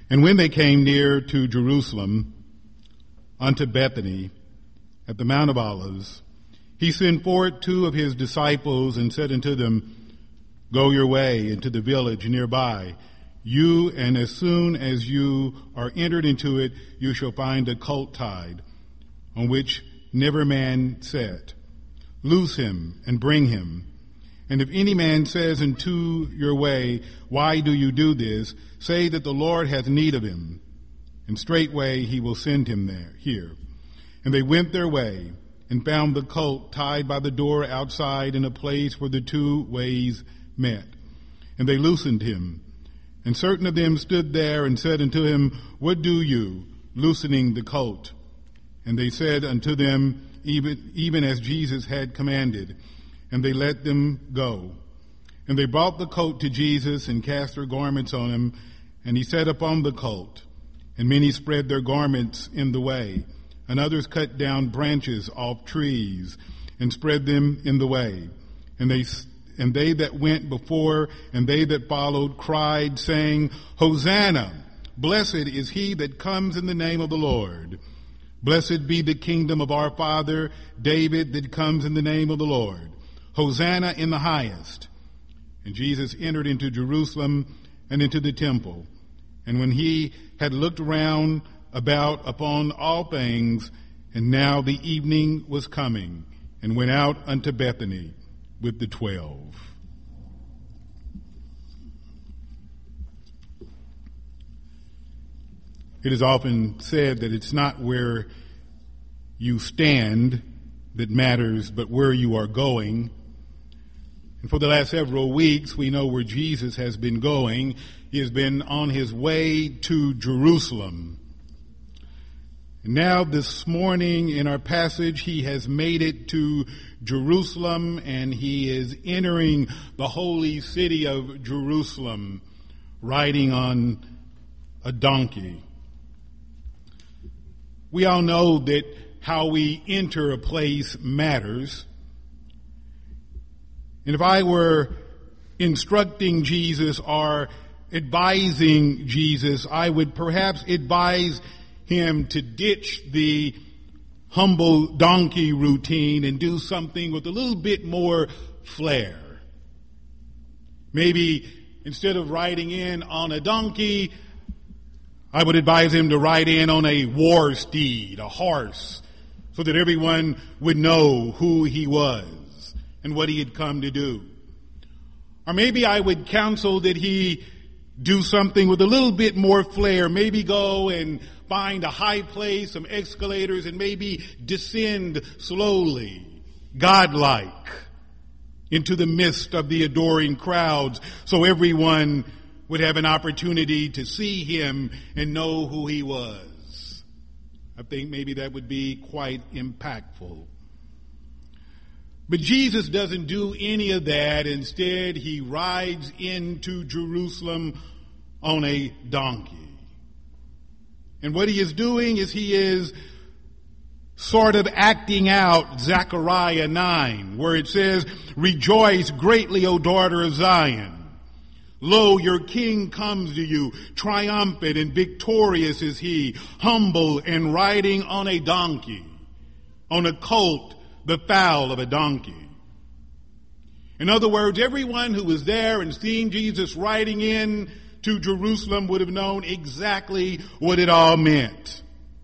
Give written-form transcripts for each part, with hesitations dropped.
And when they came near to Jerusalem, unto Bethany, at the Mount of Olives, he sent forth 2 of his disciples and said unto them, Go your way into the village nearby, you, and as soon as you are entered into it, you shall find a colt tied, on which never man sat. Loose him and bring him. And if any man says unto your way, Why do you do this? Say that the Lord hath need of him, and straightway he will send him here. And they went their way, and found the colt tied by the door outside in a place where the 2 ways met. And they loosened him. And certain of them stood there and said unto him, What do you, loosening the colt? And they said unto them, even as Jesus had commanded. And they let them go. And they brought the colt to Jesus and cast their garments on him. And he sat upon the colt. And many spread their garments in the way. And others cut down branches off trees and spread them in the way. And they that went before and they that followed cried, saying, Hosanna! Blessed is he that comes in the name of the Lord. Blessed be the kingdom of our father David that comes in the name of the Lord. Hosanna in the highest. And Jesus entered into Jerusalem and into the temple. And when he had looked round about upon all things, and now the evening was coming, and went out unto Bethany with the 12. It is often said that it's not where you stand that matters, but where you are going. And for the last several weeks, we know where Jesus has been going. He has been on his way to Jerusalem. And now this morning in our passage, he has made it to Jerusalem, and he is entering the holy city of Jerusalem, riding on a donkey. We all know that how we enter a place matters. And if I were instructing Jesus or advising Jesus, I would perhaps advise him to ditch the humble donkey routine and do something with a little bit more flair. Maybe instead of riding in on a donkey, I would advise him to ride in on a war steed, a horse, so that everyone would know who he was and what he had come to do. Or maybe I would counsel that he do something with a little bit more flair. Maybe go and find a high place, some escalators, and maybe descend slowly, godlike, into the midst of the adoring crowds, so everyone would have an opportunity to see him and know who he was. I think maybe that would be quite impactful. But Jesus doesn't do any of that. Instead, he rides into Jerusalem on a donkey. And what he is doing is he is sort of acting out Zechariah 9, where it says, Rejoice greatly, O daughter of Zion. Lo, your king comes to you, triumphant and victorious is he, humble and riding on a donkey, on a colt, the foal of a donkey. In other words, everyone who was there and seeing Jesus riding in to Jerusalem would have known exactly what it all meant.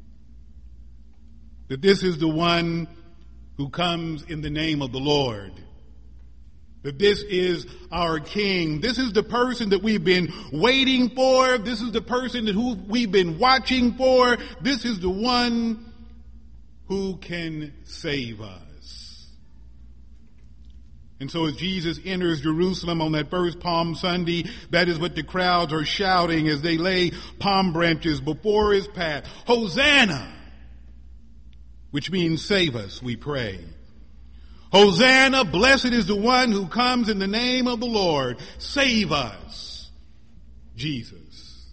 That this is the one who comes in the name of the Lord. That this is our King. This is the person that we've been waiting for. This is the person who we've been watching for. This is the one who can save us. And so as Jesus enters Jerusalem on that first Palm Sunday, that is what the crowds are shouting as they lay palm branches before his path. Hosanna! Which means save us, we pray. Hosanna, blessed is the one who comes in the name of the Lord. Save us, Jesus.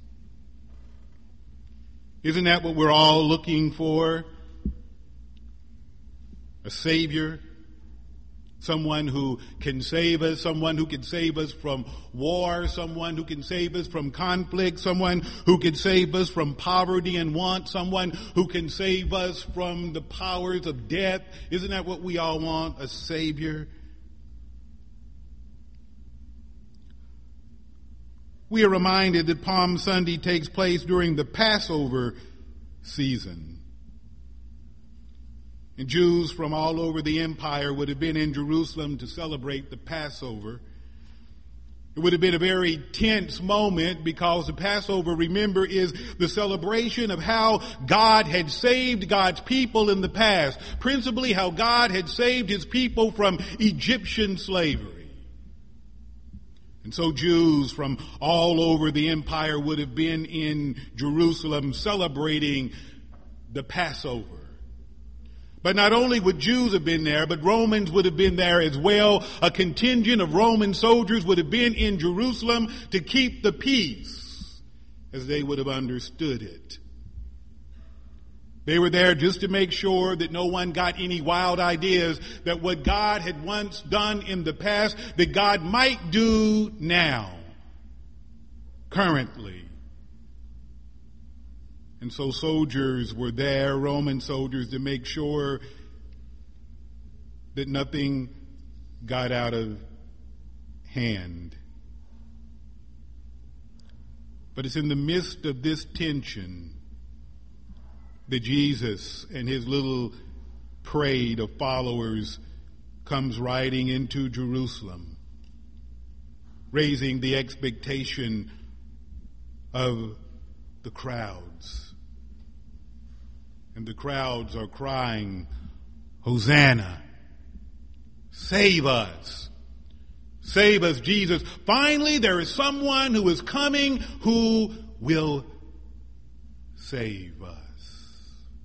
Isn't that what we're all looking for? A Savior, Someone who can save us, someone who can save us from war, someone who can save us from conflict, someone who can save us from poverty and want, someone who can save us from the powers of death. Isn't that what we all want? A Savior? We are reminded that Palm Sunday takes place during the Passover season. And Jews from all over the empire would have been in Jerusalem to celebrate the Passover. It would have been a very tense moment because the Passover, remember, is the celebration of how God had saved God's people in the past. Principally how God had saved his people from Egyptian slavery. And so Jews from all over the empire would have been in Jerusalem celebrating the Passover. But not only would Jews have been there, but Romans would have been there as well. A contingent of Roman soldiers would have been in Jerusalem to keep the peace, as they would have understood it. They were there just to make sure that no one got any wild ideas that what God had once done in the past, that God might do now, currently. And so soldiers were there, Roman soldiers, to make sure that nothing got out of hand. But it's in the midst of this tension that Jesus and his little parade of followers comes riding into Jerusalem, raising the expectation of the crowds. And the crowds are crying, Hosanna, save us. Save us, Jesus. Finally, there is someone who is coming who will save us.